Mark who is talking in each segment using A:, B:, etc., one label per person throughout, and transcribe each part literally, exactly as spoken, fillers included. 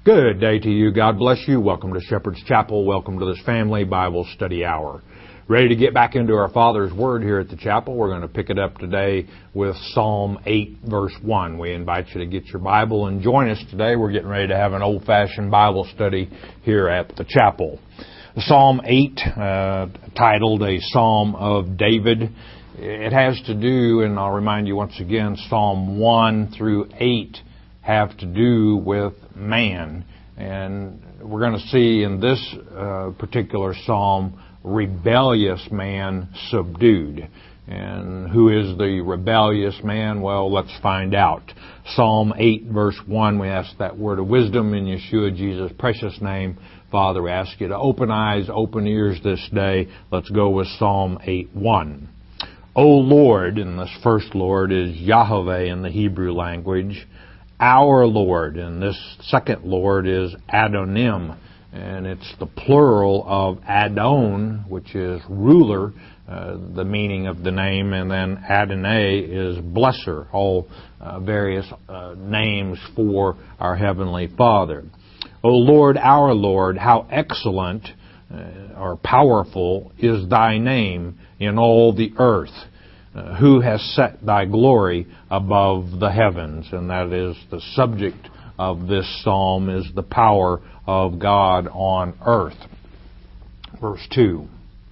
A: Good day to you. God bless you. Welcome to Shepherd's Chapel. Welcome to this family Bible study hour. Ready to get back into our Father's Word here at the chapel. We're going to pick it up today with Psalm eight, verse one. We invite you to get your Bible and join us today. We're getting ready to have an old-fashioned Bible study here at the chapel. Psalm eight, uh, titled A Psalm of David. It has to do, and I'll remind you once again, Psalm one through eight have to do with man. And we're going to see in this uh, particular psalm, rebellious man subdued. And who is the rebellious man? Well, let's find out. Psalm eight, verse one, we ask that word of wisdom in Yeshua Jesus' precious name. Father, we ask you to open eyes, open ears this day. Let's go with Psalm eight, one. O Lord, and this first Lord is Yahweh in the Hebrew language. Our Lord, and this second Lord is Adonim, and it's the plural of Adon, which is ruler, uh, the meaning of the name, and then Adonai is blesser, all uh, various uh, names for our Heavenly Father. O Lord, our Lord, how excellent uh, or powerful is thy name in all the earth. Uh, who has set thy glory above the heavens? And that is the subject of this psalm, is the power of God on earth. Verse two.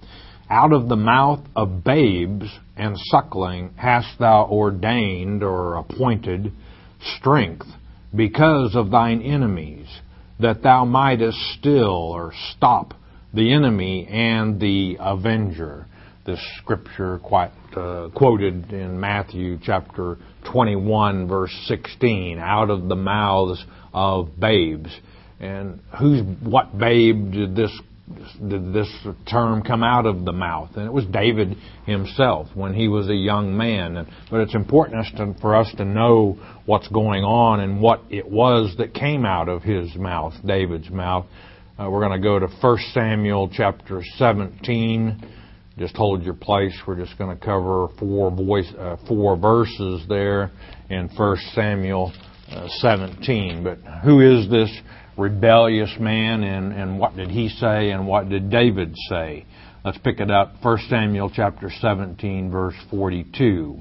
A: Out of the mouth of babes and suckling hast thou ordained or appointed strength because of thine enemies, that thou mightest still or stop the enemy and the avenger. This scripture quite uh, quoted in Matthew chapter twenty-one, verse sixteen, out of the mouths of babes. And whose what babe did this did this term come out of the mouth? And it was David himself when he was a young man. And, but it's important to, for us to know what's going on and what it was that came out of his mouth, David's mouth. Uh, we're going to go to First Samuel chapter seventeen. Just hold your place. We're just going to cover four voice, uh, four verses there in First Samuel uh, seventeen. But who is this rebellious man, and, and what did he say, and what did David say? Let's pick it up. First Samuel chapter seventeen, verse forty-two.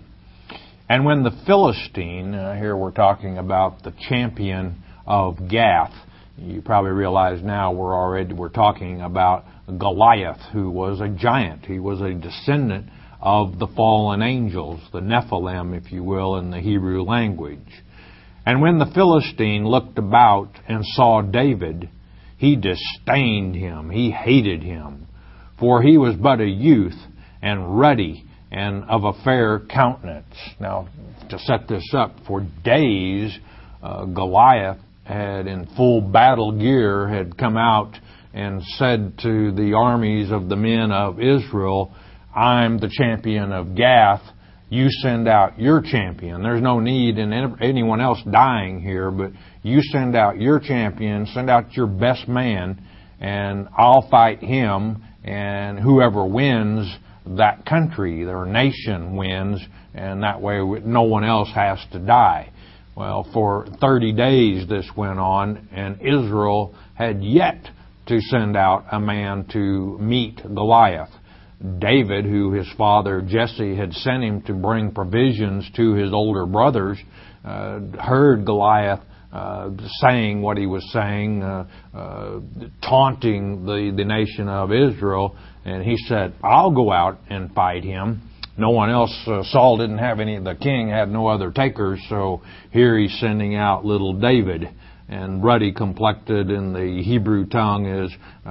A: And when the Philistine, uh, here we're talking about the champion of Gath. You probably realize now we're already we're talking about Goliath, who was a giant. He was a descendant of the fallen angels, the Nephilim, if you will, in the Hebrew language. And when the Philistine looked about and saw David, he disdained him, he hated him, for he was but a youth and ruddy and of a fair countenance. Now, to set this up, for days uh, Goliath had in full battle gear had come out and said to the armies of the men of Israel, I'm the champion of Gath. You send out your champion. There's no need in anyone else dying here, but you send out your champion, send out your best man, and I'll fight him, and whoever wins that country, their nation wins, and that way no one else has to die. Well, for thirty days this went on, and Israel had yet to send out a man to meet Goliath. David, who his father Jesse had sent him to bring provisions to his older brothers, uh, heard Goliath uh, saying what he was saying, uh, uh, taunting the, the nation of Israel, and he said, I'll go out and fight him. No one else, uh, Saul didn't have any, the king had no other takers, so here he's sending out little David. And ruddy complected in the Hebrew tongue is uh,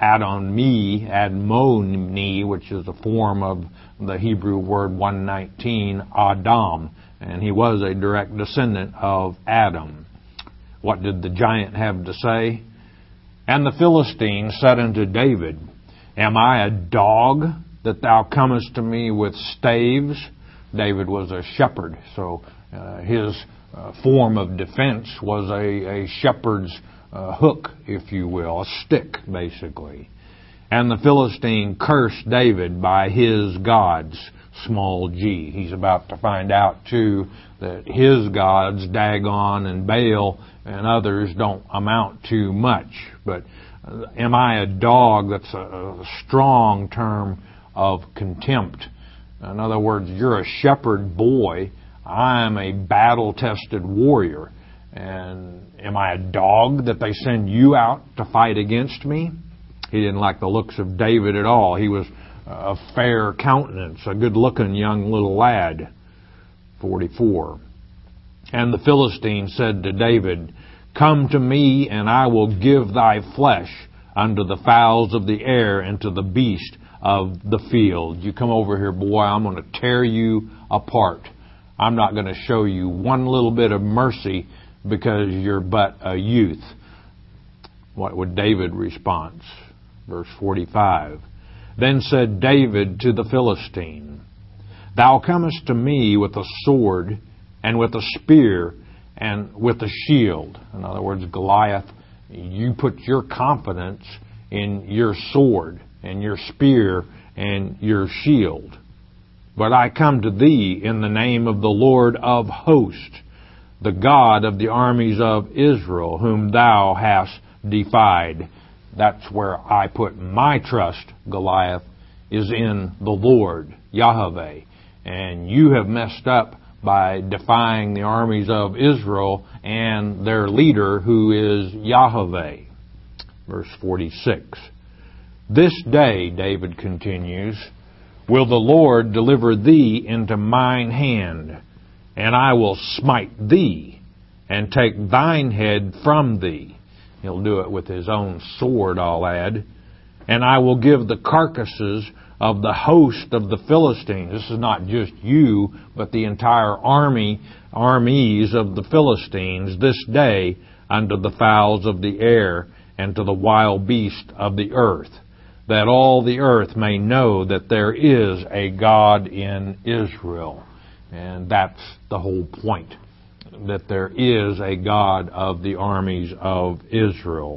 A: Adon-mi, Admoni, which is a form of the Hebrew word one nineteen, Adam. And he was a direct descendant of Adam. What did the giant have to say? And the Philistine said unto David, Am I a dog that thou comest to me with staves? David was a shepherd, so uh, his uh, form of defense was a, a shepherd's uh, hook, if you will, a stick, basically. And the Philistine cursed David by his gods, small g. He's about to find out, too, that his gods, Dagon and Baal and others, don't amount to much. But uh, am I a dog? That's a, a strong term of contempt. In other words, you're a shepherd boy. I'm a battle-tested warrior. And am I a dog that they send you out to fight against me? He didn't like the looks of David at all. He was a fair countenance, a good-looking young little lad. forty-four. And the Philistine said to David, "Come to me, and I will give thy flesh unto the fowls of the air and to the beast of the field." You come over here, boy, I'm going to tear you apart. I'm not going to show you one little bit of mercy because you're but a youth. What would David respond? Verse forty-five. Then said David to the Philistine, "Thou comest to me with a sword and with a spear and with a shield." In other words, Goliath, you put your confidence in your sword and your spear and your shield. "But I come to thee in the name of the Lord of hosts, the God of the armies of Israel, whom thou hast defied." That's where I put my trust, Goliath, is in the Lord, Yahweh. And you have messed up by defying the armies of Israel and their leader, who is Yahweh. Verse forty-six. "This day," David continues, "will the Lord deliver thee into mine hand, and I will smite thee, and take thine head from thee." He'll do it with his own sword, I'll add. "And I will give the carcasses of the host of the Philistines." This is not just you, but the entire army, armies of the Philistines, "this day unto the fowls of the air and to the wild beast of the earth, that all the earth may know that there is a God in Israel." And that's the whole point, that there is a God of the armies of Israel.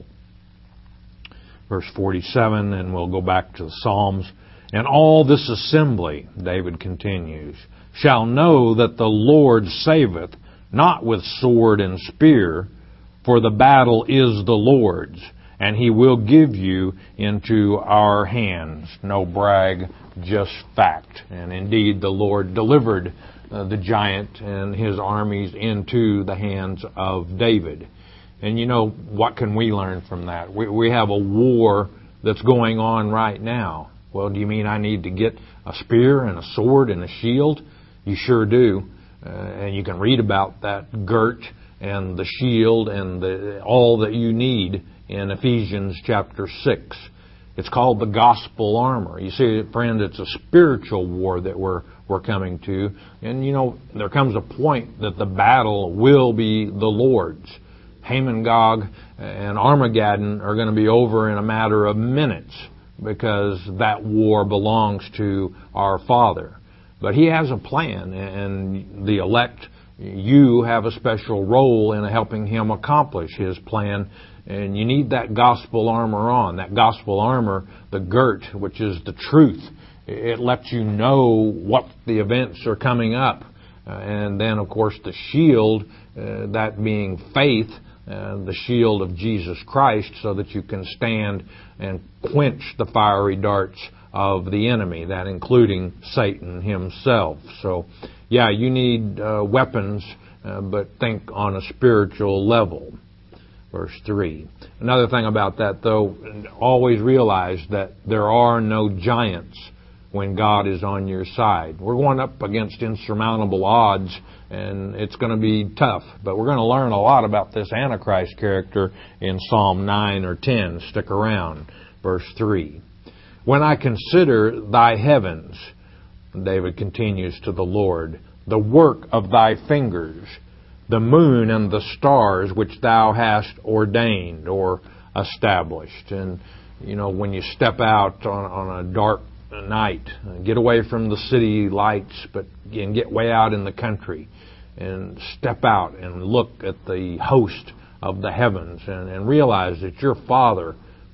A: Verse forty-seven, and we'll go back to the Psalms. "And all this assembly," David continues, "shall know that the Lord saveth, not with sword and spear, for the battle is the Lord's, and he will give you into our hands." No brag, just fact. And indeed, the Lord delivered uh, the giant and his armies into the hands of David. And you know, what can we learn from that? We, we have a war that's going on right now. Well, do you mean I need to get a spear and a sword and a shield? You sure do. Uh, and you can read about that girt and the shield and the, all that you need in Ephesians chapter six. It's called the gospel armor. You see, friend, it's a spiritual war that we're we're coming to. And, you know, there comes a point that the battle will be the Lord's. Hamon-Gog and Armageddon are going to be over in a matter of minutes, because that war belongs to our Father. But He has a plan, and the elect, you have a special role in helping Him accomplish His plan. And you need that gospel armor on. That gospel armor, the girt, which is the truth. It lets you know what the events are coming up. Uh, and then, of course, the shield, uh, that being faith, uh, the shield of Jesus Christ, so that you can stand and quench the fiery darts of the enemy, that including Satan himself. So, yeah, you need uh, weapons, uh, but think on a spiritual level. Verse three. Another thing about that, though, always realize that there are no giants when God is on your side. We're going up against insurmountable odds, and it's going to be tough. But we're going to learn a lot about this Antichrist character in Psalm nine or ten. Stick around. Verse three. "When I consider thy heavens," David continues to the Lord, "the work of thy fingers, the moon and the stars which thou hast ordained," or established. And, you know, when you step out on, on a dark night, get away from the city lights, but and get way out in the country and step out and look at the host of the heavens and, and realize that your Father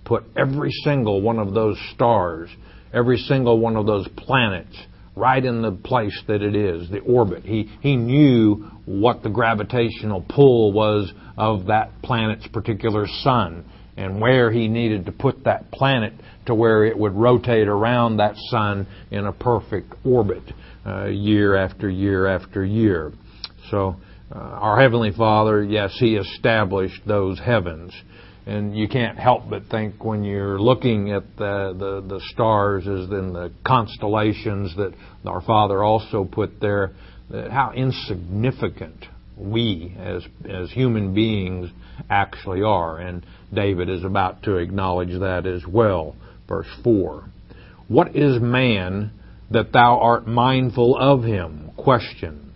A: put every single one of those stars, every single one of those planets, right in the place that it is, the orbit. He he knew what the gravitational pull was of that planet's particular sun, and where he needed to put that planet to where it would rotate around that sun in a perfect orbit, uh, year after year after year. So uh, our Heavenly Father, yes, He established those heavens. And you can't help but think when you're looking at the, the, the stars as in the constellations that our Father also put there, that how insignificant we as as human beings actually are. And David is about to acknowledge that as well. Verse four. What is man that thou art mindful of him? Question.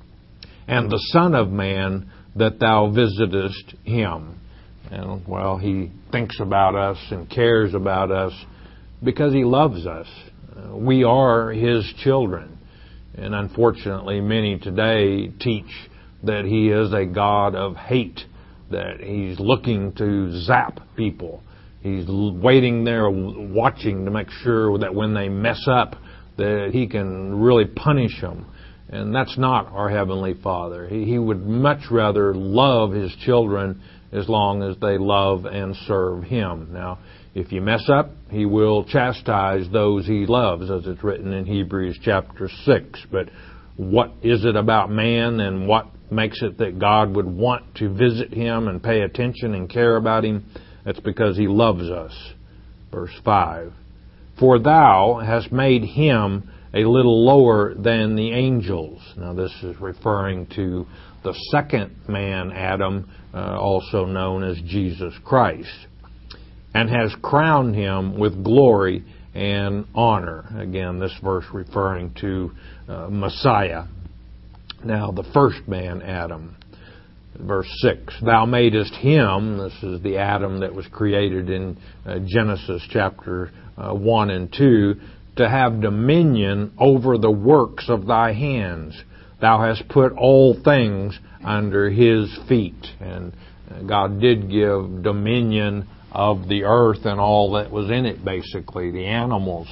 A: And the Son of Man that thou visitest him. And, well, He thinks about us and cares about us because He loves us. Uh, we are His children. And unfortunately, many today teach that He is a God of hate, that He's looking to zap people. He's waiting there watching to make sure that when they mess up, that He can really punish them. And that's not our Heavenly Father. He, he would much rather love His children as long as they love and serve Him. Now, if you mess up, He will chastise those He loves, as it's written in Hebrews chapter six. But what is it about man, and what makes it that God would want to visit him and pay attention and care about him? That's because He loves us. Verse five. For thou hast made him a little lower than the angels. Now this is referring to the second man, Adam, uh, also known as Jesus Christ, and has crowned him with glory and honor. Again, this verse referring to uh, Messiah. Now the first man, Adam. Verse six, thou madest him, this is the Adam that was created in uh, Genesis chapter uh, one and two, to have dominion over the works of thy hands. Thou hast put all things under His feet. And God did give dominion of the earth and all that was in it, basically, the animals,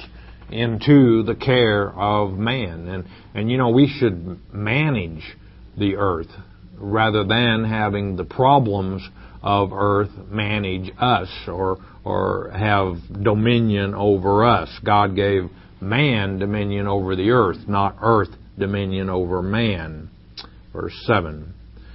A: into the care of man. And, and you know, we should manage the earth rather than having the problems of earth manage us or or have dominion over us. God gave man dominion over the earth, not earth dominion over man. Verse seven.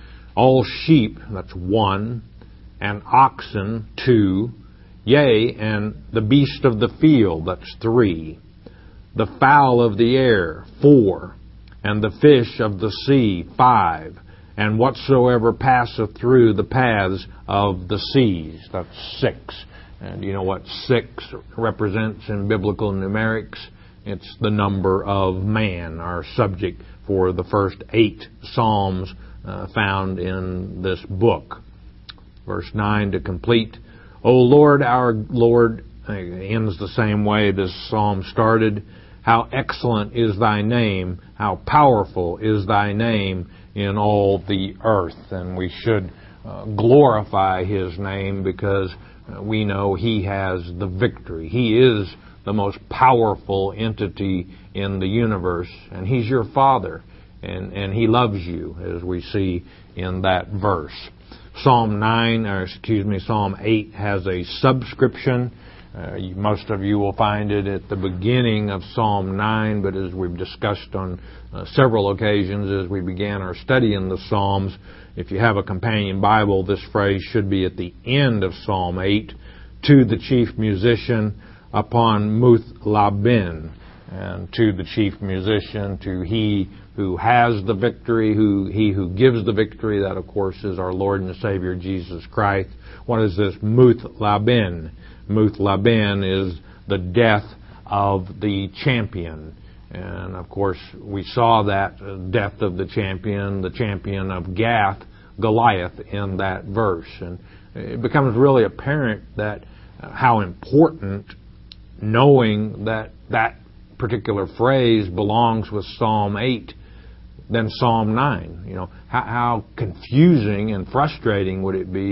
A: All sheep, that's one, and oxen, two, yea, and the beast of the field, that's three, the fowl of the air, four, and the fish of the sea, five, and whatsoever passeth through the paths of the seas, that's six. And you know what six represents in biblical numerics? It's the number of man, our subject for the first eight Psalms uh, found in this book. Verse nine to complete. O Lord, our Lord, ends the same way this psalm started. How excellent is thy name, how powerful is thy name in all the earth. And we should uh, glorify His name because uh, we know He has the victory. He is the most powerful entity in the universe, and He's your Father, and, and He loves you, as we see in that verse. Psalm nine, or excuse me, Psalm eight has a subscription. Uh, most of you will find it at the beginning of Psalm nine, but as we've discussed on uh, several occasions as we began our study in the Psalms, if you have a companion Bible, this phrase should be at the end of Psalm eight, to the chief musician upon Muth-labben, and to the chief musician, to He who has the victory, who He who gives the victory. That, of course, is our Lord and Savior Jesus Christ. What is this Muth-labben? Muth-labben is the death of the champion. And, of course, we saw that death of the champion, the champion of Gath, Goliath, in that verse. And it becomes really apparent that uh, how important knowing that that particular phrase belongs with Psalm eight than Psalm nine. You know, how, how confusing and frustrating would it be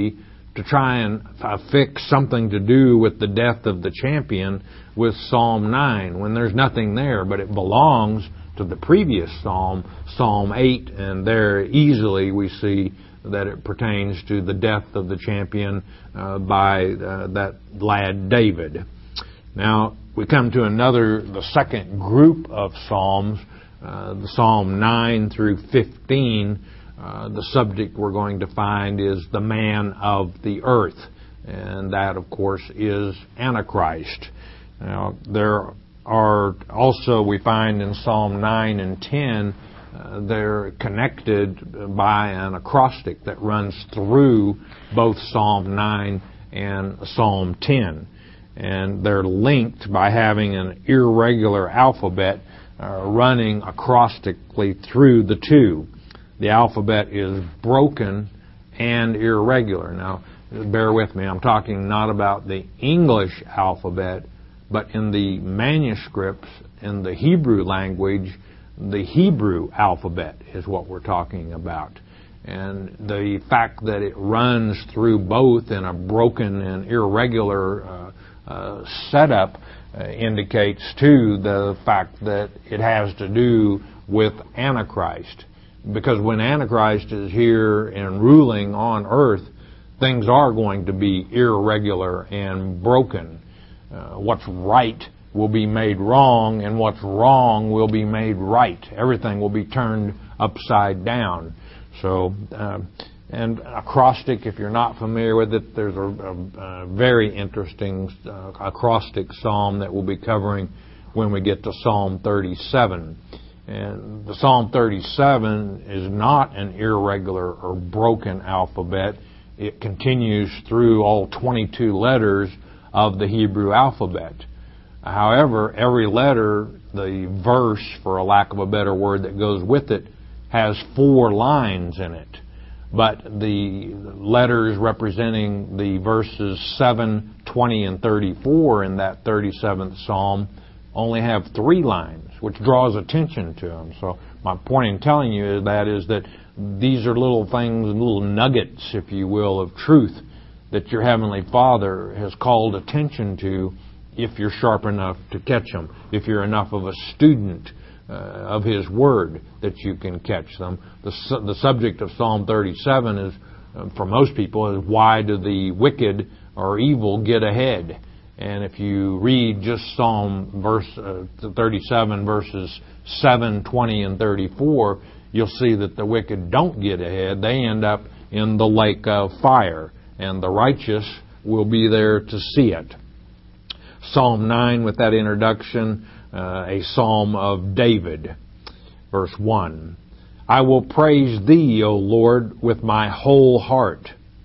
A: to try and uh, fix something to do with the death of the champion with Psalm nine, when there's nothing there, but it belongs to the previous Psalm, Psalm eight, and there easily we see that it pertains to the death of the champion uh, by uh, that lad David. Now, we come to another, the second group of Psalms, uh, the Psalm nine through fifteen. Uh, the subject we're going to find is the man of the earth, and that, of course, is Antichrist. Now, there are also, we find in Psalm nine and ten, uh, they're connected by an acrostic that runs through both Psalm nine and Psalm ten. And they're linked by having an irregular alphabet uh, running acrostically through the two. The alphabet is broken and irregular. Now, bear with me, I'm talking not about the English alphabet, but in the manuscripts, in the Hebrew language, the Hebrew alphabet is what we're talking about. And the fact that it runs through both in a broken and irregular uh, uh, setup uh, indicates, too, the fact that it has to do with Antichrist. Because when Antichrist is here and ruling on earth, things are going to be irregular and broken. Uh, what's right will be made wrong, and what's wrong will be made right. Everything will be turned upside down. So, uh, and acrostic, if you're not familiar with it, there's a, a, a very interesting uh, acrostic psalm that we'll be covering when we get to Psalm thirty-seven. And the Psalm thirty-seven is not an irregular or broken alphabet. It continues through all twenty-two letters of the Hebrew alphabet. However, every letter, the verse, for a lack of a better word, that goes with it, has four lines in it. But the letters representing the verses seven, twenty, and thirty-four in that thirty-seventh Psalm only have three lines, which draws attention to them. So my point in telling you is that is that these are little things, little nuggets, if you will, of truth that your Heavenly Father has called attention to if you're sharp enough to catch them, if you're enough of a student uh, of His Word that you can catch them. The, su- the subject of Psalm thirty-seven is, uh, for most people, is why do the wicked or evil get ahead? And if you read just Psalm verse uh, thirty-seven, verses seven, twenty, and thirty-four, you'll see that the wicked don't get ahead. They end up in the lake of fire, and the righteous will be there to see it. Psalm nine, with that introduction, uh, a psalm of David. Verse one, I will praise Thee, O Lord, with my whole heart.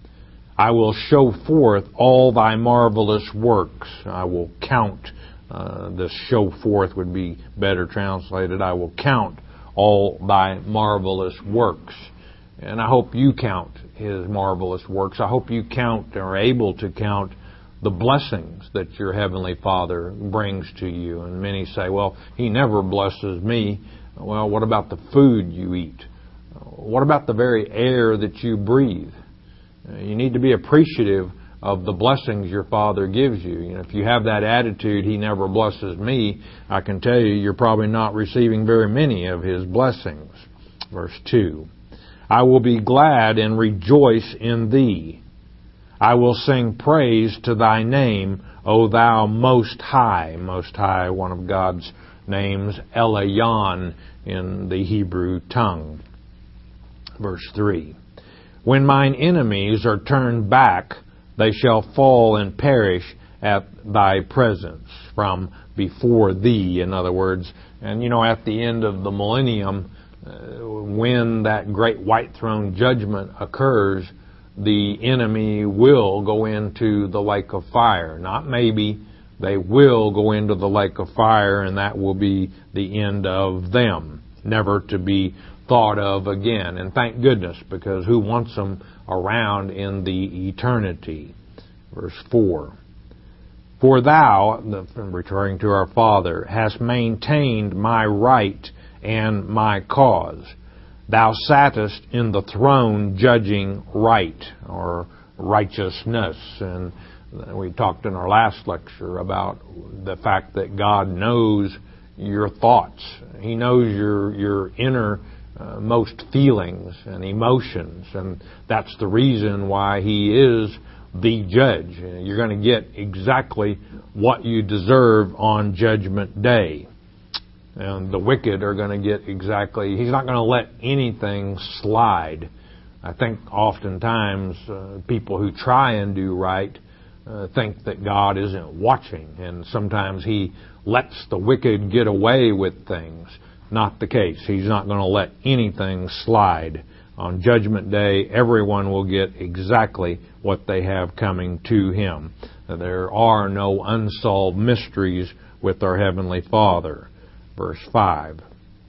A: I will show forth all Thy marvelous works. I will count. Uh, this show forth would be better translated. I will count all Thy marvelous works. And I hope you count His marvelous works. I hope you count, or are able to count, the blessings that your Heavenly Father brings to you. And many say, well, He never blesses me. Well, what about the food you eat? What about the very air that you breathe? You need to be appreciative of the blessings your Father gives you. You know, if you have that attitude, He never blesses me, I can tell you, you're probably not receiving very many of His blessings. Verse two, I will be glad and rejoice in Thee. I will sing praise to Thy name, O Thou Most High. Most High, one of God's names, Elyon in the Hebrew tongue. Verse three, when mine enemies are turned back, they shall fall and perish at Thy presence. From before Thee, in other words. And, you know, at the end of the millennium, uh, when that great white throne judgment occurs, the enemy will go into the lake of fire. Not maybe. They will go into the lake of fire, and that will be the end of them, never to be thought of again. And thank goodness, because who wants them around in the eternity? Verse four, for Thou, referring to our Father, hast maintained my right and my cause. Thou sattest in the throne judging right, or righteousness. And we talked in our last lecture about the fact that God knows your thoughts. He knows your your inner uh, most feelings and emotions, and that's the reason why He is the judge. You're going to get exactly what you deserve on Judgment Day. And the wicked are going to get exactly, He's not going to let anything slide. I think oftentimes uh, people who try and do right uh, think that God isn't watching, and sometimes He lets the wicked get away with things. Not the case. He's not going to let anything slide. On Judgment Day, everyone will get exactly what they have coming to Him. There are no unsolved mysteries with our Heavenly Father. Verse five.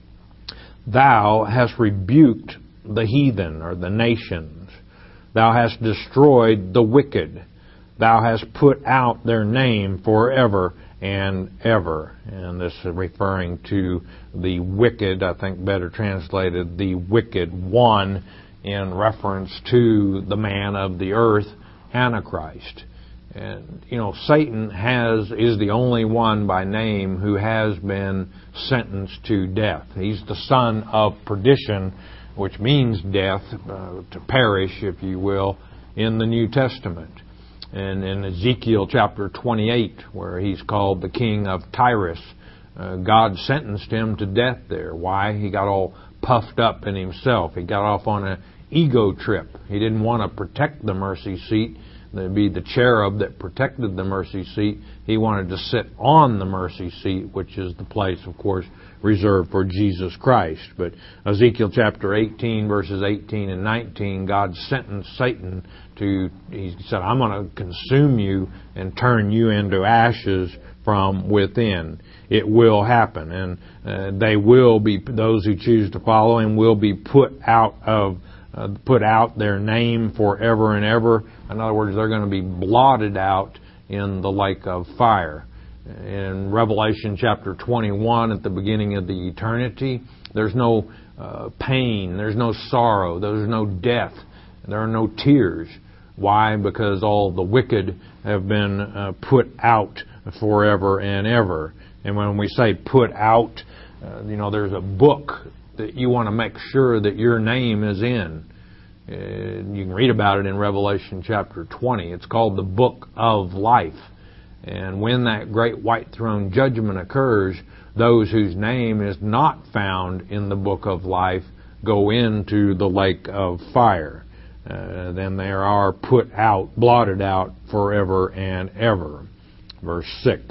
A: Thou hast rebuked the heathen, or the nations. Thou hast destroyed the wicked. Thou hast put out their name forever and ever. And this is referring to the wicked, I think better translated, the wicked one, in reference to the man of the earth, Antichrist. And, you know, Satan has is the only one by name who has been sentenced to death. He's the son of perdition, which means death, uh, to perish, if you will, in the New Testament. And in Ezekiel chapter twenty-eight, where he's called the king of Tyrus, uh, God sentenced him to death there. Why? He got all puffed up in himself. He got off on an ego trip. He didn't want to protect the mercy seat. There'd be the cherub that protected the mercy seat. He wanted to sit on the mercy seat, which is the place, of course, reserved for Jesus Christ. But Ezekiel chapter eighteen, verses eighteen and nineteen, God sentenced Satan to, He said, I'm going to consume you and turn you into ashes from within. It will happen. And uh, they will be, those who choose to follow Him will be put out of Uh, put out their name forever and ever. In other words, they're going to be blotted out in the lake of fire. In Revelation chapter twenty-one, at the beginning of the eternity, there's no uh, pain, there's no sorrow, there's no death, there are no tears. Why? Because all the wicked have been uh, put out forever and ever. And when we say put out, uh, you know, there's a book that you want to make sure that your name is in. Uh, you can read about it in Revelation chapter twenty. It's called the Book of Life. And when that great white throne judgment occurs, those whose name is not found in the Book of Life go into the lake of fire. Uh, then they are put out, blotted out forever and ever. Verse six.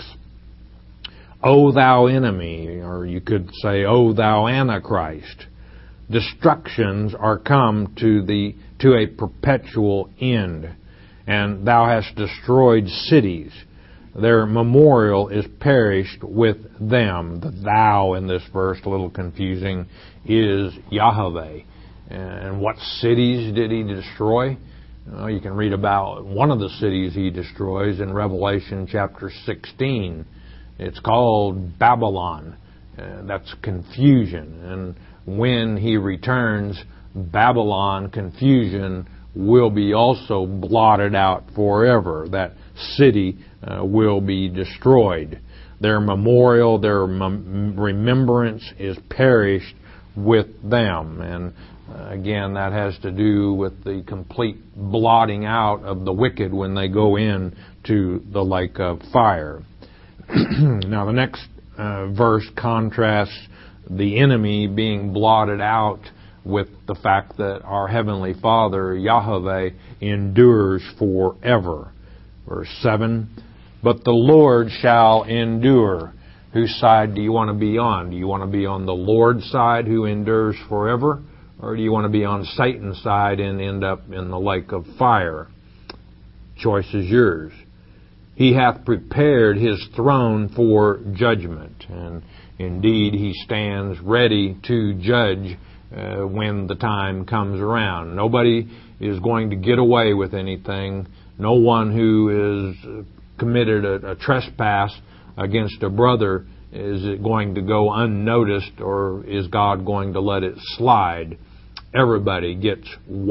A: O thou enemy, or you could say, O thou Antichrist, destructions are come to the to a perpetual end, and thou hast destroyed cities. Their memorial is perished with them. The thou in this verse, a little confusing, is Yahweh. And what cities did He destroy? Well, you can read about one of the cities He destroys in Revelation chapter sixteen. It's called Babylon. Uh, that's confusion. And when He returns, Babylon, confusion, will be also blotted out forever. That city uh, will be destroyed. Their memorial, their mem- remembrance is perished with them. And uh, again, that has to do with the complete blotting out of the wicked when they go in to the lake of fire. Now, the next uh, verse contrasts the enemy being blotted out with the fact that our Heavenly Father, Yahweh, endures forever. Verse seven, but the Lord shall endure. Whose side do you want to be on? Do you want to be on the Lord's side who endures forever? Or do you want to be on Satan's side and end up in the lake of fire? Choice is yours. He hath prepared His throne for judgment, and indeed He stands ready to judge uh, when the time comes around. Nobody is going to get away with anything. No one who has committed a, a trespass against a brother is it going to go unnoticed, or is God going to let it slide? Everybody gets what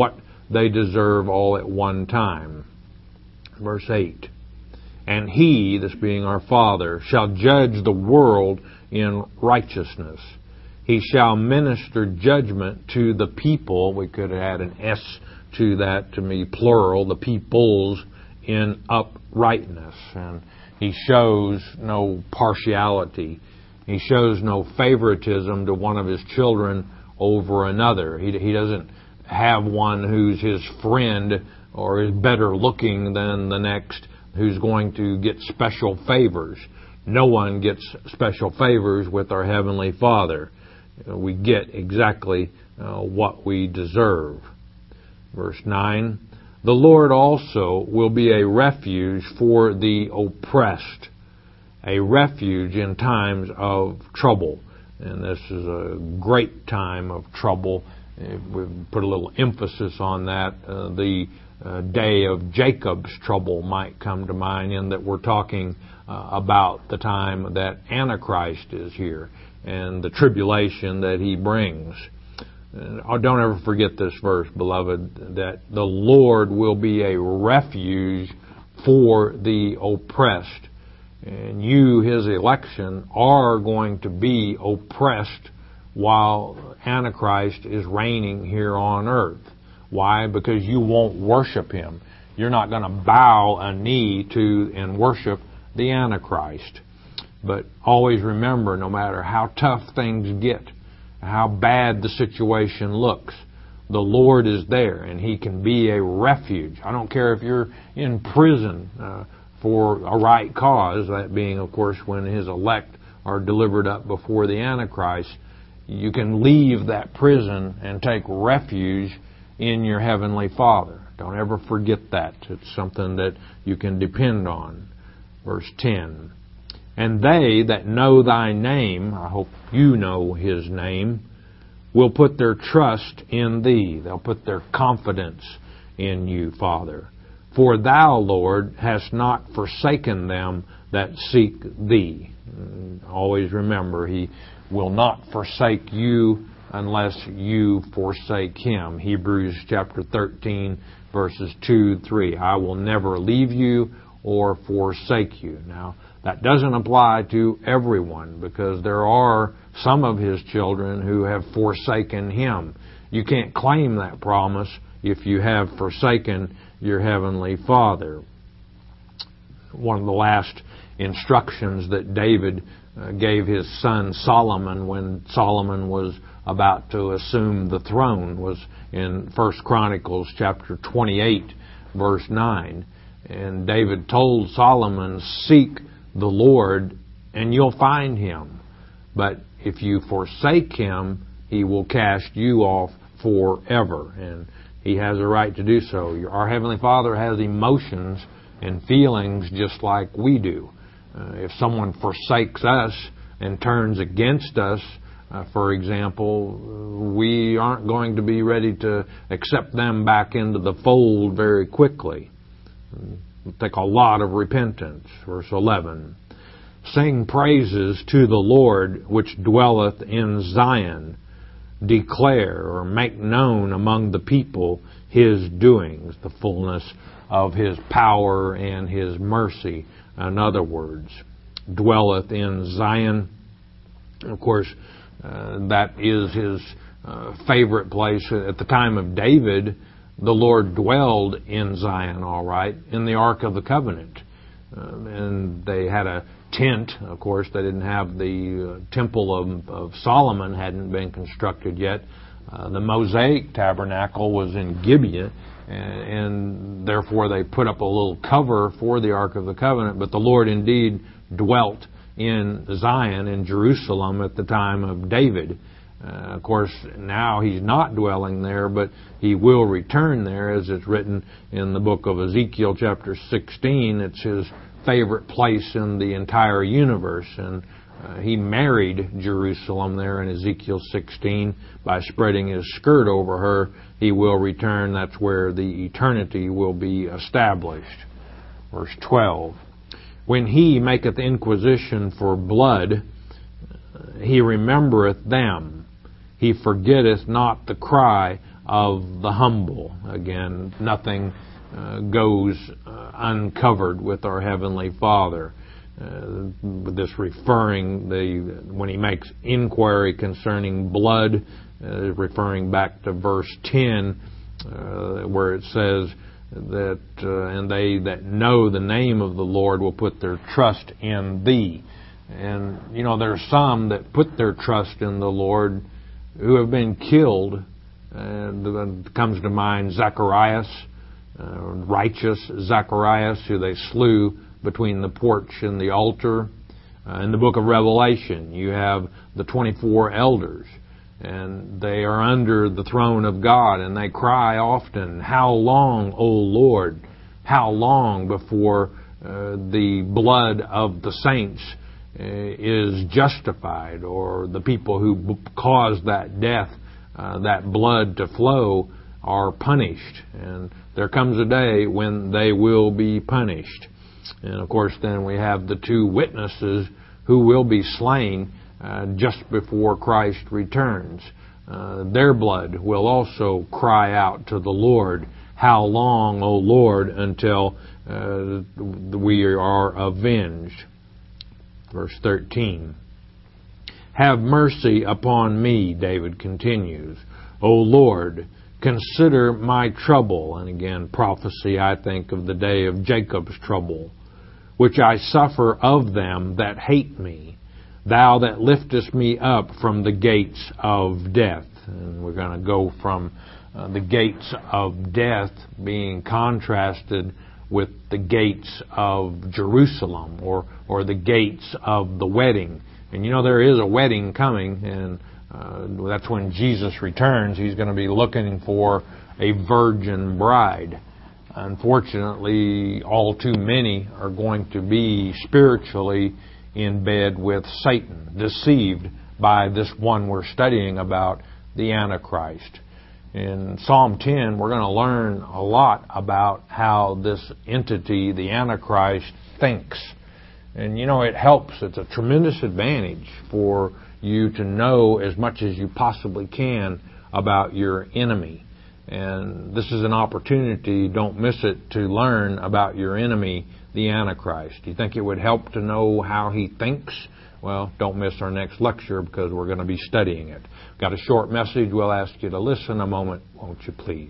A: they deserve all at one time. Verse eight. And He, this being our Father, shall judge the world in righteousness. He shall minister judgment to the people. We could add an S to that to be plural, the peoples, in uprightness. And He shows no partiality. He shows no favoritism to one of His children over another. He, he doesn't have one who's His friend or is better looking than the next who's going to get special favors. No one gets special favors with our Heavenly Father. We get exactly uh, what we deserve. Verse nine, the Lord also will be a refuge for the oppressed, a refuge in times of trouble. And this is a great time of trouble. We put a little emphasis on that. Uh, the uh, day of Jacob's trouble might come to mind, in that we're talking uh, about the time that Antichrist is here and the tribulation that he brings. Uh, don't ever forget this verse, beloved, that the Lord will be a refuge for the oppressed. And you, His election, are going to be oppressed while Antichrist is reigning here on earth. Why? Because you won't worship him. You're not going to bow a knee to and worship the Antichrist. But always remember, no matter how tough things get, how bad the situation looks, the Lord is there, and He can be a refuge. I don't care if you're in prison uh, for a right cause, that being, of course, when His elect are delivered up before the Antichrist. You can leave that prison and take refuge in your Heavenly Father. Don't ever forget that. It's something that you can depend on. Verse ten. And they that know Thy name, I hope you know His name, will put their trust in Thee. They'll put their confidence in You, Father. For Thou, Lord, hast not forsaken them that seek Thee. And always remember, He will not forsake you unless you forsake Him. Hebrews chapter thirteen, verses two, three. I will never leave you or forsake you. Now, that doesn't apply to everyone, because there are some of His children who have forsaken Him. You can't claim that promise if you have forsaken your Heavenly Father. One of the last instructions that David uh, gave his son Solomon when Solomon was about to assume the throne was in First Chronicles chapter twenty-eight, verse nine. And David told Solomon, seek the Lord and you'll find Him. But if you forsake Him, He will cast you off forever. And He has a right to do so. Our Heavenly Father has emotions and feelings just like we do. Uh, if someone forsakes us and turns against us, uh, for example, we aren't going to be ready to accept them back into the fold very quickly. It'll take a lot of repentance. Verse eleven. Sing praises to the Lord which dwelleth in Zion. Declare or make known among the people His doings, the fullness of His power and His mercy. In other words, dwelleth in Zion. Of course, uh, that is His uh, favorite place. At the time of David, the Lord dwelled in Zion, all right, in the Ark of the Covenant. Uh, and they had a tent. Of course, they didn't have the uh, Temple of, of Solomon hadn't been constructed yet. Uh, the Mosaic tabernacle was in Gibeah, and, and therefore they put up a little cover for the Ark of the Covenant. But the Lord indeed dwelt in Zion, in Jerusalem, at the time of David. Uh, of course, now He's not dwelling there, but He will return there, as it's written in the book of Ezekiel chapter sixteen. It's His favorite place in the entire universe, and uh, He married Jerusalem there in Ezekiel sixteen by spreading His skirt over her. He will return. That's where the eternity will be established. Verse twelve. When He maketh inquisition for blood, He remembereth them. He forgetteth not the cry of the humble. Again, nothing uh, goes uh, uncovered with our Heavenly Father. Uh, this referring, the when he makes inquiry concerning blood, uh, referring back to verse ten, uh, where it says that, uh, and they that know the name of the Lord will put their trust in thee. And, you know, there are some that put their trust in the Lord who have been killed. And it comes to mind Zacharias, uh, righteous Zacharias, who they slew between the porch and the altar. Uh, in the book of Revelation, you have the twenty-four elders, and they are under the throne of God, and they cry often, "How long, O Lord? How long before uh, the blood of the saints uh, is justified, or the people who b- caused that death, uh, that blood to flow, are punished?" And there comes a day when they will be punished. And of course, then we have the two witnesses who will be slain uh, just before Christ returns. Uh, their blood will also cry out to the Lord, "How long, O Lord, until uh, we are avenged?" Verse thirteen. "Have mercy upon me," David continues, "O Lord, consider my trouble." And again, prophecy, I think, of the day of Jacob's trouble, "which I suffer of them that hate me. Thou that liftest me up from the gates of death." And we're going to go from uh, the gates of death being contrasted with the gates of Jerusalem, or, or the gates of the wedding. And you know, there is a wedding coming, and uh, that's when Jesus returns. He's going to be looking for a virgin bride. Unfortunately, all too many are going to be spiritually in bed with Satan, deceived by this one we're studying about, the Antichrist. In Psalm ten, we're going to learn a lot about how this entity, the Antichrist, thinks. And you know, it helps. It's a tremendous advantage for you to know as much as you possibly can about your enemy. And this is an opportunity, don't miss it, to learn about your enemy, the Antichrist. Do you think it would help to know how he thinks? Well, don't miss our next lecture, because we're going to be studying it. Got a short message. We'll ask you to listen a moment, won't you please?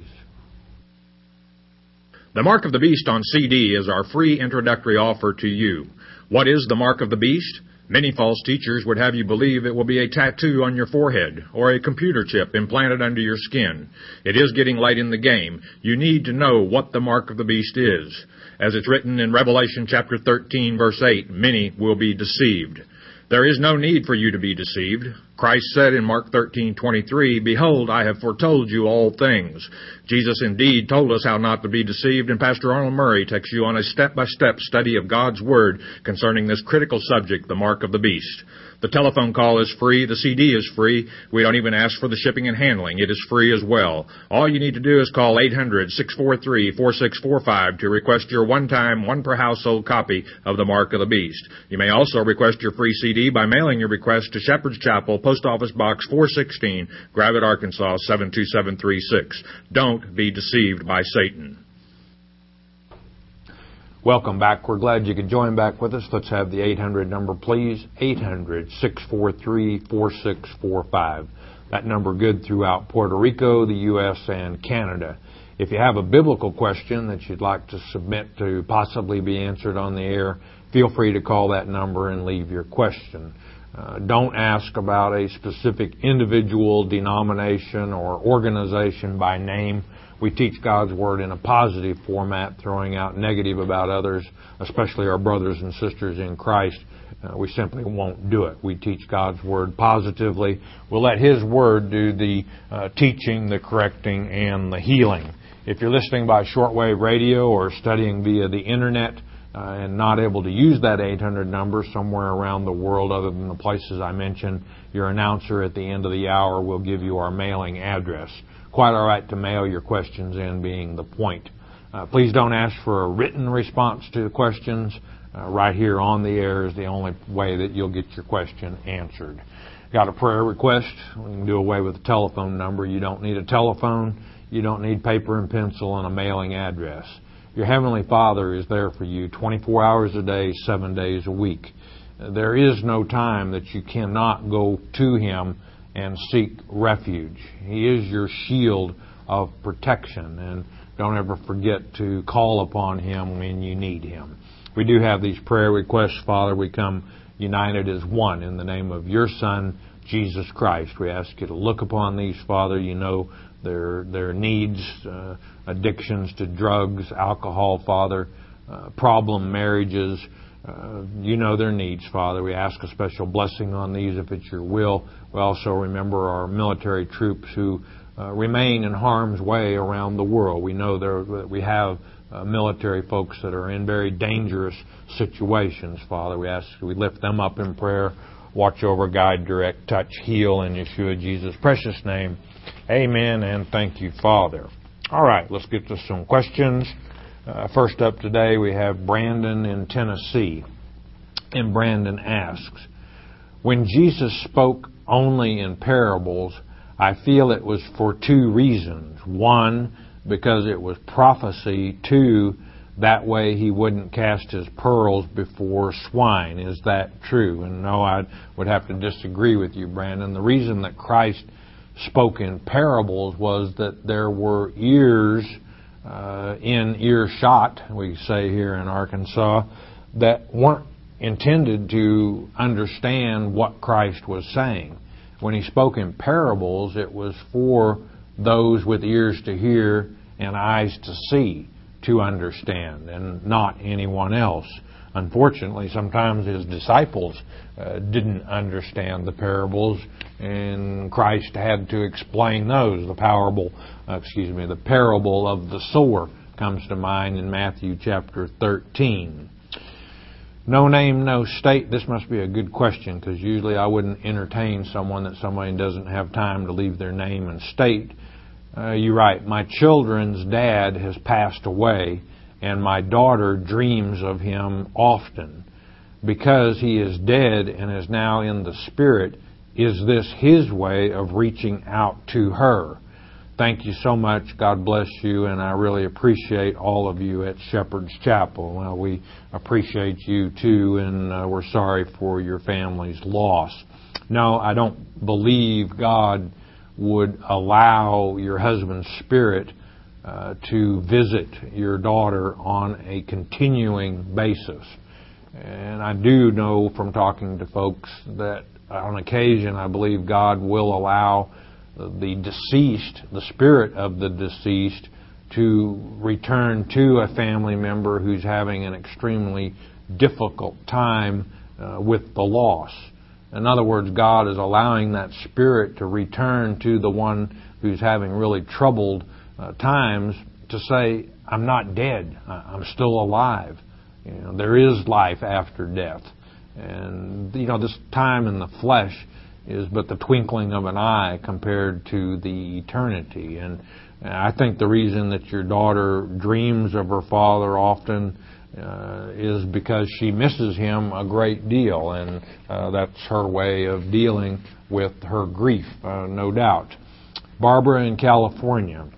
B: The Mark of the Beast on C D is our free introductory offer to you. What is the Mark of the Beast? Many false teachers would have you believe it will be a tattoo on your forehead or a computer chip implanted under your skin. It is getting late in the game. You need to know what the Mark of the Beast is. As it's written in Revelation chapter thirteen, verse eight, many will be deceived. There is no need for you to be deceived. Christ said in Mark thirteen twenty-three, "Behold, I have foretold you all things." Jesus indeed told us how not to be deceived, and Pastor Arnold Murray takes you on a step-by-step study of God's Word concerning this critical subject, the Mark of the Beast. The telephone call is free. The C D is free. We don't even ask for the shipping and handling. It is free as well. All you need to do is call eight hundred, six four three, four six four five to request your one-time, one-per-household copy of the Mark of the Beast. You may also request your free C D by mailing your request to Shepherd's Chapel, Post Office Box four sixteen, Gravette, Arkansas, seven two seven three six. Don't be deceived by Satan.
A: Welcome back. We're glad you could join back with us. Let's have the eight hundred number, please. eight hundred, six four three, four six four five. That number good throughout Puerto Rico, the U S, and Canada. If you have a biblical question that you'd like to submit to possibly be answered on the air, feel free to call that number and leave your question. Uh, don't ask about a specific individual, denomination, or organization by name. We teach God's Word in a positive format, throwing out negative about others, especially our brothers and sisters in Christ. Uh, we simply won't do it. We teach God's Word positively. We'll let His Word do the uh, teaching, the correcting, and the healing. If you're listening by shortwave radio or studying via the Internet uh, and not able to use that eight hundred number somewhere around the world other than the places I mentioned, your announcer at the end of the hour will give you our mailing address. Quite all right to mail your questions in, being the point. Uh, please don't ask for a written response to the questions. Uh, right here on the air is the only way that you'll get your question answered. Got a prayer request? We can do away with the telephone number. You don't need a telephone. You don't need paper and pencil and a mailing address. Your Heavenly Father is there for you twenty-four hours a day, seven days a week. There is no time that you cannot go to Him and seek refuge. He is your shield of protection, and don't ever forget to call upon Him when you need Him. We do have these prayer requests, Father. We come united as one in the name of your Son, Jesus Christ. We ask you to look upon these, Father. You know their their needs, uh, addictions to drugs, alcohol, Father, uh, problem marriages. Uh, you know their needs, Father. We ask a special blessing on these if it's your will. We also remember our military troops who uh, remain in harm's way around the world. We know there, that we have uh, military folks that are in very dangerous situations, Father. We ask we lift them up in prayer. Watch over, guide, direct, touch, heal in Yeshua Jesus' precious name. Amen, and thank you, Father. All right, let's get to some questions. Uh, first up today, we have Brandon in Tennessee. And Brandon asks, when Jesus spoke only in parables, I feel it was for two reasons. One, because it was prophecy. Two, that way he wouldn't cast his pearls before swine. Is that true? And no, I would have to disagree with you, Brandon. The reason that Christ spoke in parables was that there were ears uh, in earshot, we say here in Arkansas, that weren't intended to understand what Christ was saying. When he spoke in parables, it was for those with ears to hear and eyes to see, to understand, and not anyone else. Unfortunately, sometimes his disciples uh, didn't understand the parables, and Christ had to explain those. The parable, uh, excuse me, the parable of the sower comes to mind in Matthew chapter thirteen. No name, no state. This must be a good question, because usually I wouldn't entertain someone that somebody doesn't have time to leave their name and state. Uh, you're right. My children's dad has passed away, and my daughter dreams of him often. Because he is dead and is now in the spirit, is this his way of reaching out to her? Thank you so much. God bless you, and I really appreciate all of you at Shepherd's Chapel. Well, we appreciate you too, and uh, we're sorry for your family's loss. No, I don't believe God would allow your husband's spirit uh, to visit your daughter on a continuing basis. And I do know from talking to folks that on occasion I believe God will allow the deceased, the spirit of the deceased, to return to a family member who's having an extremely difficult time uh, with the loss. In other words, God is allowing that spirit to return to the one who's having really troubled uh, times to say, I'm not dead, I'm still alive. You know, there is life after death. And, you know, this time in the flesh is but the twinkling of an eye compared to the eternity. And I think the reason that your daughter dreams of her father often uh, is because she misses him a great deal, and uh, that's her way of dealing with her grief, uh, no doubt. Barbara in California,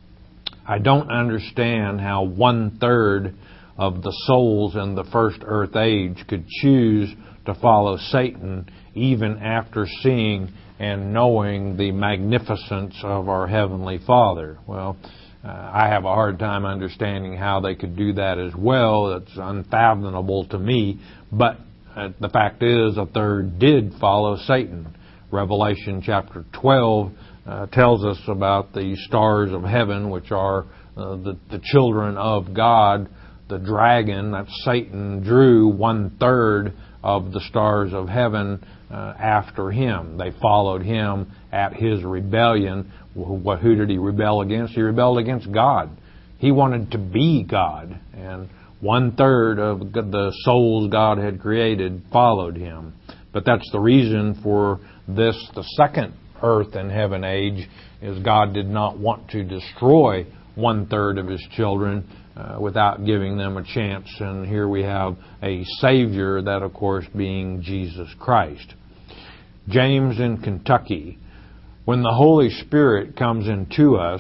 A: I don't understand how one-third of the souls in the first earth age could choose to follow Satan even after seeing and knowing the magnificence of our Heavenly Father. Well, uh, I have a hard time understanding how they could do that as well. It's unfathomable to me. But uh, the fact is, a third did follow Satan. Revelation chapter twelve uh, tells us about the stars of heaven, which are uh, the, the children of God. The dragon, that's Satan, drew one-third of the stars of heaven uh, after him. They followed him at his rebellion. What, who did he rebel against? He rebelled against God. He wanted to be God, and one-third of the souls God had created followed him. But that's the reason for this, the second earth and heaven age, is God did not want to destroy one-third of his children Uh, without giving them a chance. And here we have a Savior, that of course being Jesus Christ. James in Kentucky, when the Holy Spirit comes into us,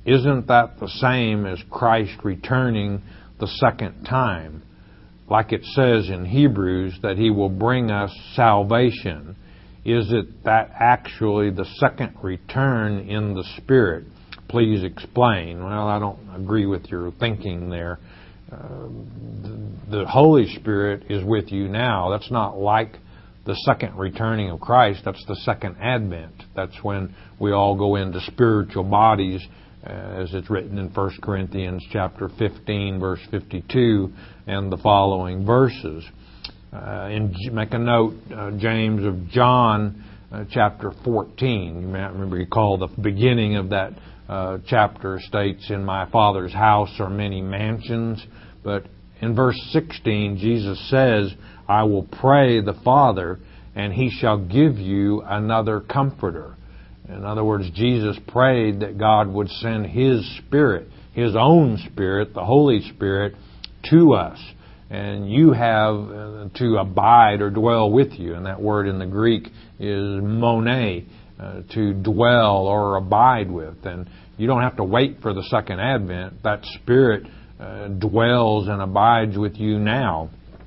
A: isn't that the same as Christ returning the second time? Like it says in Hebrews that He will bring us salvation. Is it that actually the second return in the Spirit? Please explain. Well, I don't agree with your thinking there. Uh, the, the Holy Spirit is with you now. That's not like the second returning of Christ. That's the second advent. That's when we all go into spiritual bodies, uh, as it's written in First Corinthians chapter fifteen, verse fifty-two, and the following verses. Uh, and make a note, uh, James of John, uh, chapter fourteen. You may remember, he called the beginning of that uh, chapter states, "In my Father's house are many mansions." But in verse sixteen, Jesus says, "I will pray the Father, and He shall give you another Comforter." In other words, Jesus prayed that God would send His Spirit, His own Spirit, the Holy Spirit, to us. And you have uh, to abide or dwell with you. And that word in the Greek is mone, uh, to dwell or abide with. And you don't have to wait for the second advent. That Spirit uh, dwells and abides with you now.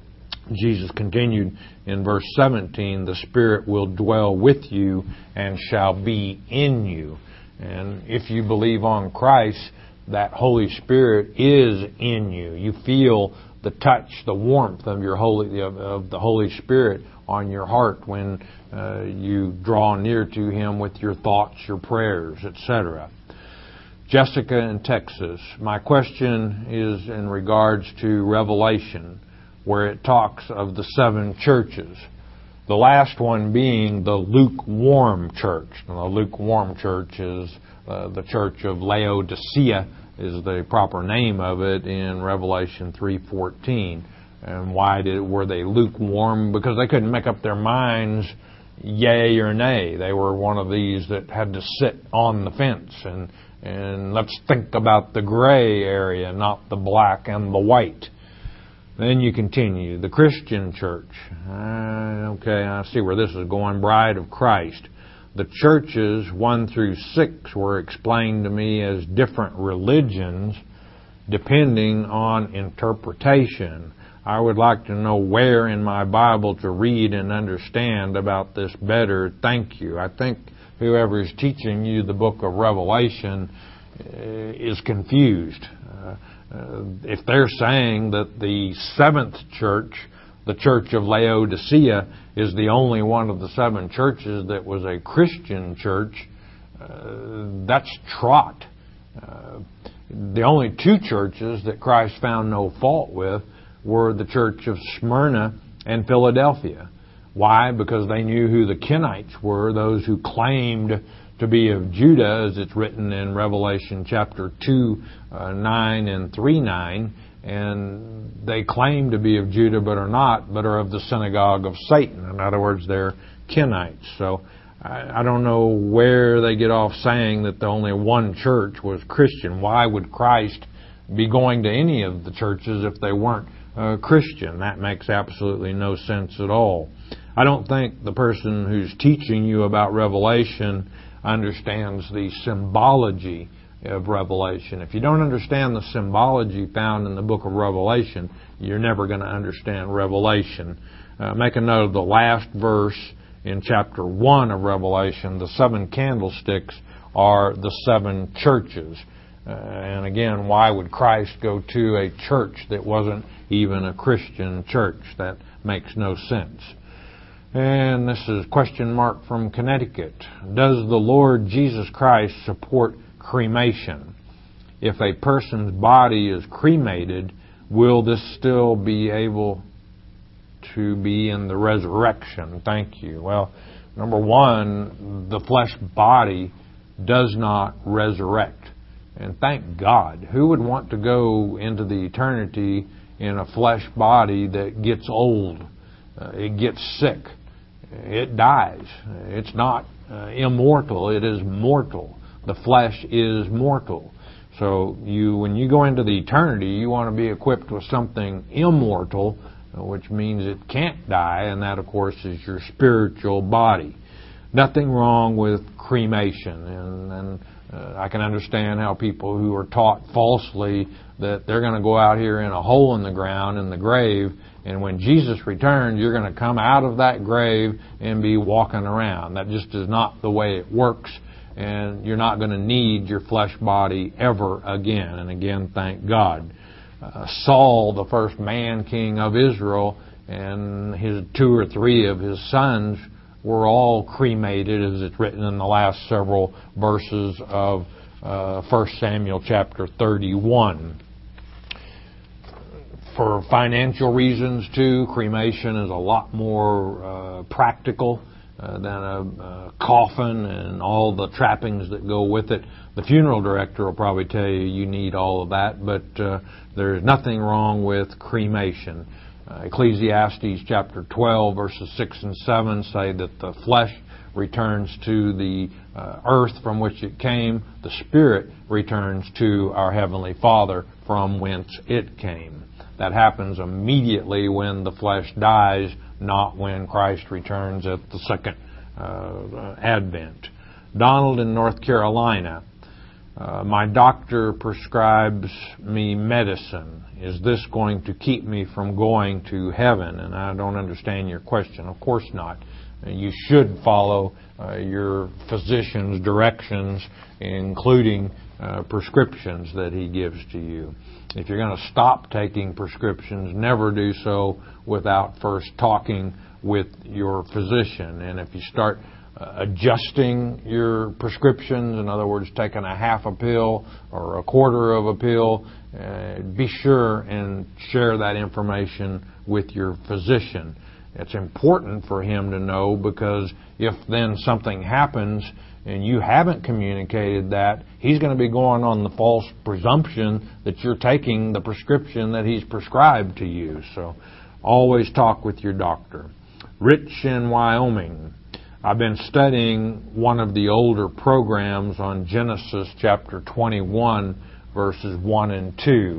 A: Jesus continued in verse seventeen, "The Spirit will dwell with you and shall be in you." And if you believe on Christ, that Holy Spirit is in you. You feel the touch, the warmth of your holy of, of the Holy Spirit on your heart when uh, you draw near to Him with your thoughts, your prayers, et cetera. Jessica in Texas, my question is in regards to Revelation, where it talks of the seven churches. The last one being the lukewarm church. Now, the lukewarm church is uh, the church of Laodicea, is the proper name of it in Revelation three fourteen. And why did were they lukewarm? Because they couldn't make up their minds, yay or nay. They were one of these that had to sit on the fence and and let's think about the gray area, not the black and the white. Then you continue. The Christian church. Uh, okay, I see where this is going. Bride of Christ. The churches one through six were explained to me as different religions depending on interpretation. I would like to know where in my Bible to read and understand about this better. Thank you. I think whoever is teaching you the book of Revelation uh, is confused. Uh, uh, if they're saying that the seventh church, the church of Laodicea, is the only one of the seven churches that was a Christian church, uh, that's trot. Uh, the only two churches that Christ found no fault with were the church of Smyrna and Philadelphia. Why? Because they knew who the Kenites were, those who claimed to be of Judah, as it's written in Revelation chapter two, uh, nine and three nine. And they claim to be of Judah but are not, but are of the synagogue of Satan. In other words, they're Kenites. So I, I don't know where they get off saying that the only one church was Christian. Why would Christ be going to any of the churches if they weren't uh, Christian? That makes absolutely no sense at all. I don't think the person who's teaching you about Revelation understands the symbology of Revelation. If you don't understand the symbology found in the book of Revelation, you're never going to understand Revelation. Uh, make a note of the last verse in chapter one of Revelation. The seven candlesticks are the seven churches. Uh, and again, why would Christ go to a church that wasn't even a Christian church? That makes no sense. And this is question mark from Connecticut. Does the Lord Jesus Christ support cremation? If a person's body is cremated, will this still be able to be in the resurrection? Thank you. Well, number one, the flesh body does not resurrect. And thank God. Who would want to go into the eternity in a flesh body that gets old? Uh, it gets sick. It dies. It's not uh, immortal. It is mortal. The flesh is mortal. So you, when you go into the eternity, you want to be equipped with something immortal, which means it can't die, and that, of course, is your spiritual body. Nothing wrong with cremation, and, and Uh, I can understand how people who are taught falsely that they're going to go out here in a hole in the ground, in the grave, and when Jesus returns, you're going to come out of that grave and be walking around. That just is not the way it works, and you're not going to need your flesh body ever again. And again, thank God. Uh, Saul, the first man king of Israel, and his two or three of his sons were all cremated, as it's written in the last several verses of uh, First Samuel chapter thirty-one. For financial reasons, too, cremation is a lot more uh, practical uh, than a, a coffin and all the trappings that go with it. The funeral director will probably tell you you need all of that, but uh, there's nothing wrong with cremation. Uh, Ecclesiastes chapter twelve, verses six and seven say that the flesh returns to the uh, earth from which it came. The spirit returns to our Heavenly Father from whence it came. That happens immediately when the flesh dies, not when Christ returns at the second uh, advent. Donald in North Carolina. Uh, my doctor prescribes me medicine. Is this going to keep me from going to heaven? And I don't understand your question. Of course not. You should follow uh, your physician's directions, including uh, prescriptions that he gives to you. If you're going to stop taking prescriptions, never do so without first talking with your physician. And if you start uh, adjusting your prescriptions, in other words, taking a half a pill or a quarter of a pill, uh, be sure and share that information with your physician. It's important for him to know, because if then something happens and you haven't communicated that, he's going to be going on the false presumption that you're taking the prescription that he's prescribed to you. So always talk with your doctor. Rich in Wyoming. I've been studying one of the older programs on Genesis chapter twenty-one, verses one and two.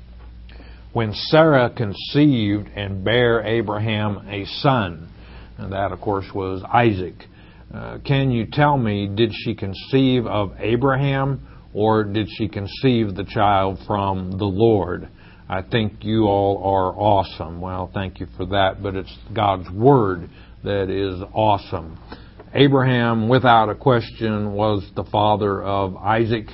A: When Sarah conceived and bare Abraham a son, and that, of course, was Isaac. Uh, can you tell me, did she conceive of Abraham, or did she conceive the child from the Lord? I think you all are awesome. Well, thank you for that, but it's God's Word that is awesome. Abraham, without a question, was the father of Isaac.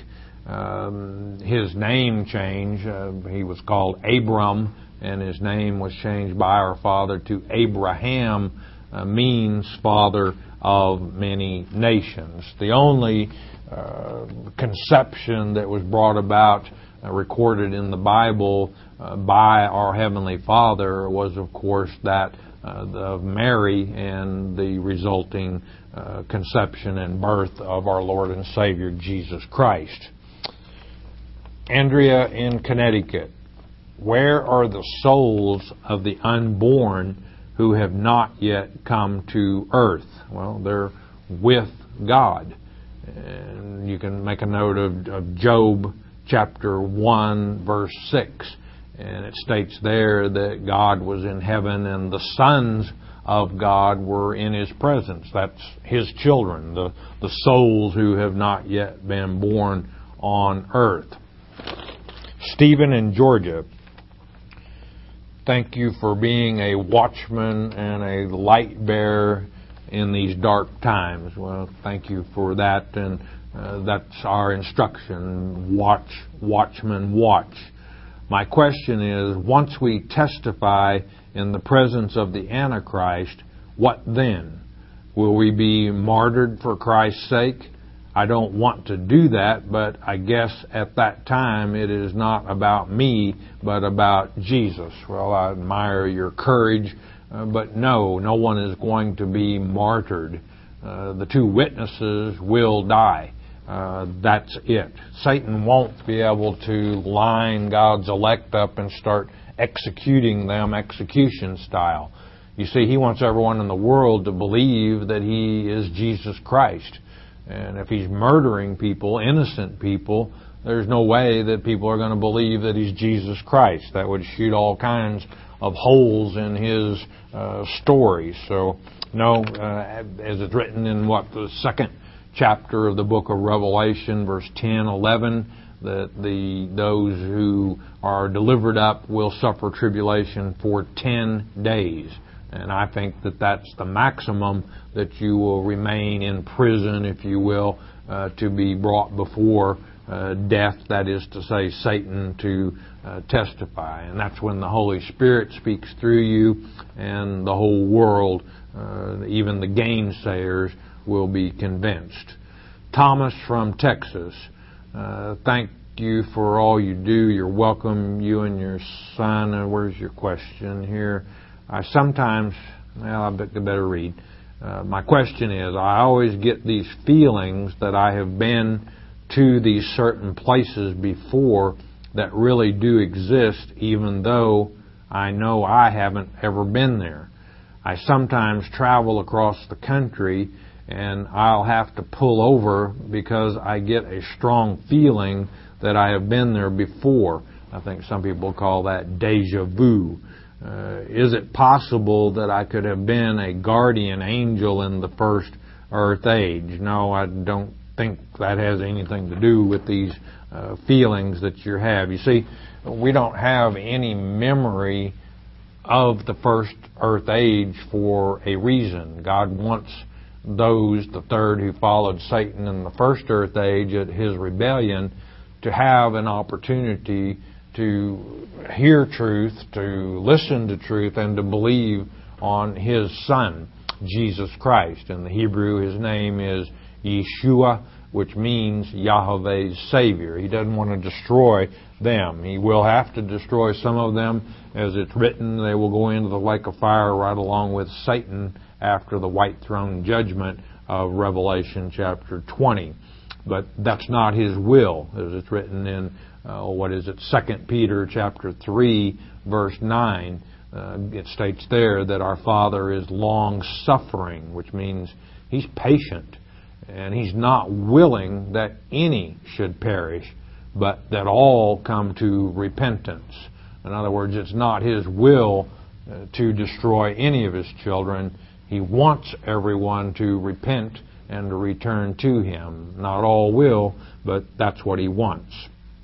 A: Um, his name change, uh, he was called Abram, and his name was changed by our father to Abraham, uh, means father of many nations. The only uh, conception that was brought about, uh, recorded in the Bible uh, by our Heavenly Father was, of course, that uh, of Mary and the resulting uh, conception and birth of our Lord and Savior Jesus Christ. Andrea in Connecticut. Where are the souls of the unborn who have not yet come to earth? Well, they're with God. And you can make a note of, of Job chapter one, verse six. And it states there that God was in heaven and the sons of God were in His presence. That's His children, the, the souls who have not yet been born on earth. Stephen in Georgia. Thank you for being a watchman and a light bearer in these dark times. Well, thank you for that, and uh, that's our instruction. Watch, watchman, watch. My question is, once we testify in the presence of the Antichrist, what then? Will we be martyred for Christ's sake? I don't want to do that, but I guess at that time it is not about me, but about Jesus. Well, I admire your courage, uh, but no, no one is going to be martyred. Uh, the two witnesses will die. Uh, that's it. Satan won't be able to line God's elect up and start executing them execution style. You see, he wants everyone in the world to believe that he is Jesus Christ. And if he's murdering people, innocent people, there's no way that people are going to believe that he's Jesus Christ. That would shoot all kinds of holes in his uh, story. So, no, uh, as it's written in what, the second chapter of the book of Revelation, verse ten, eleven, that the those who are delivered up will suffer tribulation for ten days. And I think that that's the maximum that you will remain in prison, if you will, uh, to be brought before uh, death, that is to say, Satan, to uh, testify. And that's when the Holy Spirit speaks through you, and the whole world, uh, even the gainsayers, will be convinced. Thomas from Texas, uh, thank you for all you do. You're welcome, you and your son. Uh, where's your question here? I sometimes, well, I better read. Uh, my question is, I always get these feelings that I have been to these certain places before that really do exist, even though I know I haven't ever been there. I sometimes travel across the country and I'll have to pull over because I get a strong feeling that I have been there before. I think some people call that deja vu. Uh, is it possible that I could have been a guardian angel in the first earth age? No, I don't think that has anything to do with these uh, feelings that you have. You see, we don't have any memory of the first earth age for a reason. God wants those, the third who followed Satan in the first earth age at his rebellion, to have an opportunity to hear truth, to listen to truth, and to believe on His Son, Jesus Christ. In the Hebrew, His name is Yeshua, which means Yahweh's Savior. He doesn't want to destroy them. He will have to destroy some of them. As it's written, they will go into the lake of fire right along with Satan after the white throne judgment of Revelation chapter twenty. But that's not His will, as it's written in Uh, what is it, Second Peter chapter three, verse nine. Uh, it states there that our Father is long-suffering, which means He's patient, and He's not willing that any should perish, but that all come to repentance. In other words, it's not His will uh, to destroy any of His children. He wants everyone to repent and to return to Him. Not all will, but that's what He wants.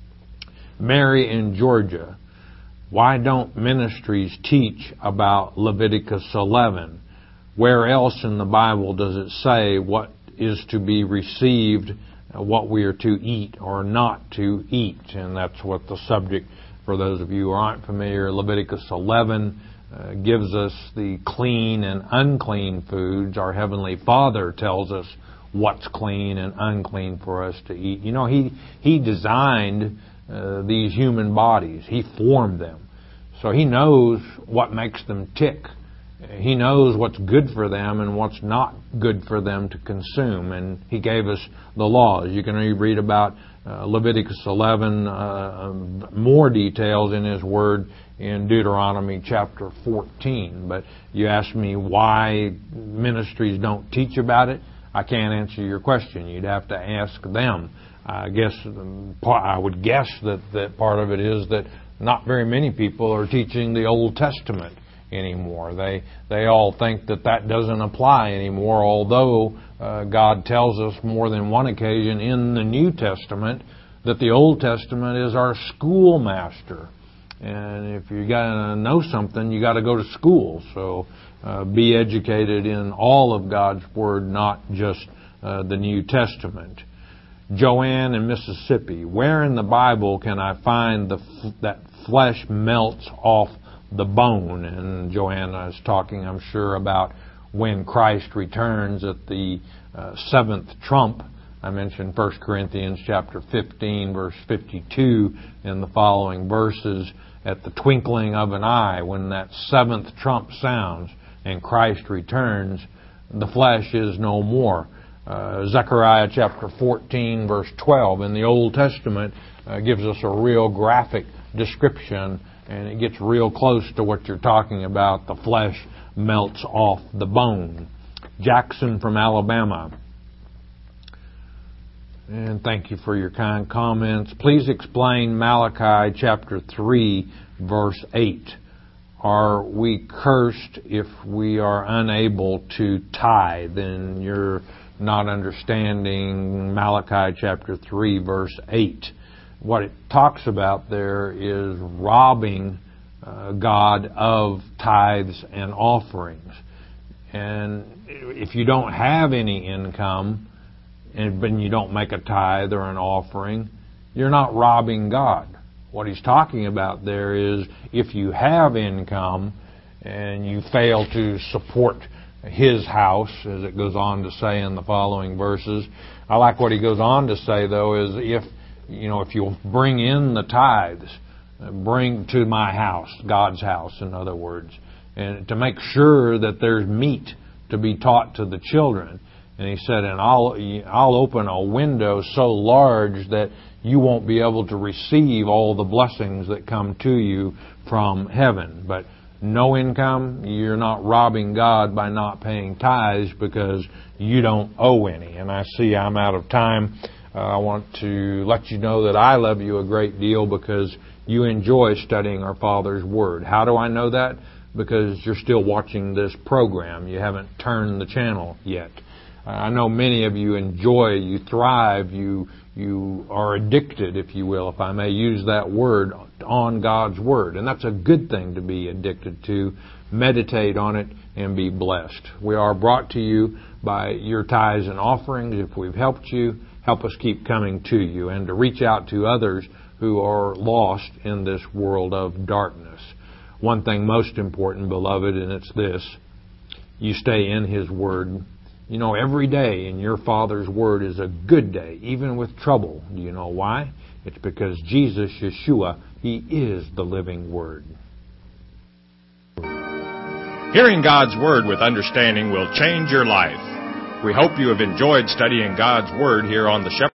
A: Mary in Georgia, why don't ministries teach about Leviticus eleven? Where else in the Bible does it say what is to be received, what we are to eat or not to eat? And that's what the subject, for those of you who aren't familiar, Leviticus eleven uh, gives us the clean and unclean foods. Our Heavenly Father tells us what's clean and unclean for us to eat. You know, He He designed Uh, these human bodies. He formed them. So He knows what makes them tick. He knows what's good for them and what's not good for them to consume. And He gave us the laws. You can read about uh, Leviticus eleven, uh, more details in His Word in Deuteronomy chapter fourteen. But you ask me why ministries don't teach about it. I can't answer your question. You'd have to ask them. I guess I would guess that, that part of it is that not very many people are teaching the Old Testament anymore. They they all think that that doesn't apply anymore, although uh, God tells us more than one occasion in the New Testament that the Old Testament is our schoolmaster. And if you got to know something, you got to go to school. So uh, be educated in all of God's Word, not just uh, the New Testament. Joanne in Mississippi, where in the Bible can I find the that flesh melts off the bone? And Joanne is talking, I'm sure, about when Christ returns at the uh, seventh trump. I mentioned First Corinthians chapter fifteen, verse fifty-two, in the following verses. At the twinkling of an eye, when that seventh trump sounds and Christ returns, the flesh is no more. Uh, Zechariah chapter fourteen, verse twelve in the Old Testament uh, gives us a real graphic description, and it gets real close to what you're talking about. The flesh melts off the bone. Jackson from Alabama. And thank you for your kind comments. Please explain Malachi chapter three, verse eight. Are we cursed if we are unable to tithe? And you're not understanding Malachi chapter three, verse eight. What it talks about there is robbing uh, God of tithes and offerings. And if you don't have any income, and but you don't make a tithe or an offering, you're not robbing God. What he's talking about there is if you have income and you fail to support His house, as it goes on to say in the following verses. I like what he goes on to say, though, is if, you know, if you'll bring in the tithes, bring to my house, God's house, in other words, and to make sure that there's meat to be taught to the children. And he said, and I'll, I'll open a window so large that you won't be able to receive all the blessings that come to you from heaven. But no income, you're not robbing God by not paying tithes because you don't owe any. And I see I'm out of time. Uh, I want to let you know that I love you a great deal because you enjoy studying our Father's Word. How do I know that? Because you're still watching this program. You haven't turned the channel yet. Uh, I know many of you enjoy, you thrive, you you are addicted, if you will, if I may use that word, on God's Word. And that's a good thing to be addicted to. Meditate on it and be blessed. We are brought to you by your tithes and offerings. If we've helped you, help us keep coming to you and to reach out to others who are lost in this world of darkness. One thing most important, beloved, and it's this: you stay in His Word. You know, every day in your Father's Word is a good day, even with trouble. Do you know why? It's because Jesus, Yeshua, He is the living Word.
B: Hearing God's Word with understanding will change your life. We hope you have enjoyed studying God's Word here on the Shepherd.